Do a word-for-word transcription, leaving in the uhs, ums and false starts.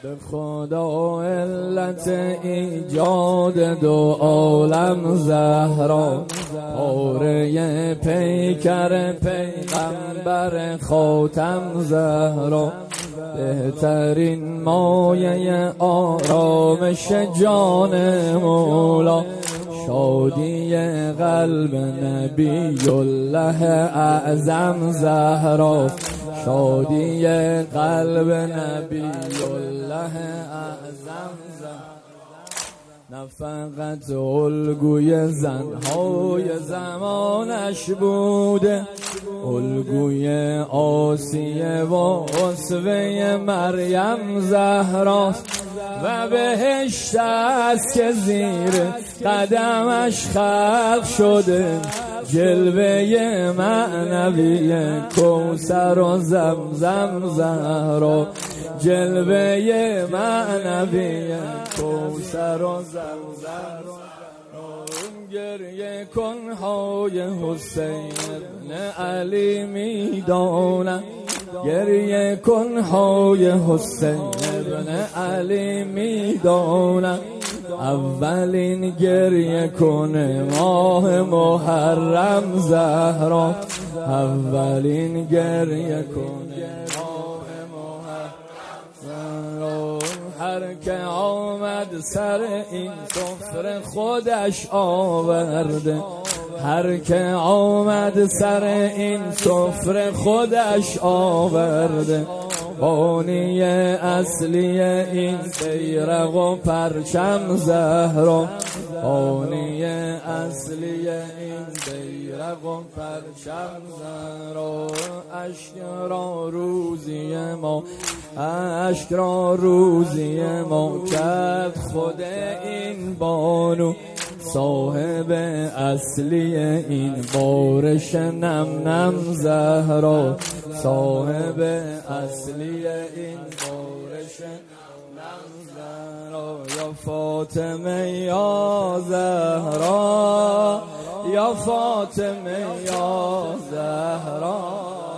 به خدا علت ایجاد دو عالم زهرا، پاره پیکر پیغمبر خاتم زهرا، بهترین مایه آرامش جان مولا، شادی قلب نبی الله اعظم زهرا، شادی قلب نبی الله اعظم زهرا. نه فقط الگوی زنهای زمانش بوده، الگوی آسیه و اسوه مریم زهراست، و بهشت است که زیر قدمش خلق شده، جلوه معنوی کوثر و زمزم زهرا، جلوه معنوی کوثر و زمزم. گریه کنهای حسین ابن علی میدانم، گریه کنهای حسین ابن علی میدانم، اولین گریه کن ماه محرم زهرا، اولین گریه کن ماه محرم زهرا. هر که آمد سر این سفره خودش آورده، هر که آمد سر این سفره خودش آورده، بانی اصلی این بیرق و پرچم زهرا، بانی اصلی این بیرق و پرچم زهرا. اشک را روزی ما، اشک را روزی ما کرد خود این بانو، صاحب اصلی این بارش نم نم زهرا، صاحب اصلی این بارش نم زهرا. یا فاطمه یا زهرا، یا فاطمه یا زهرا.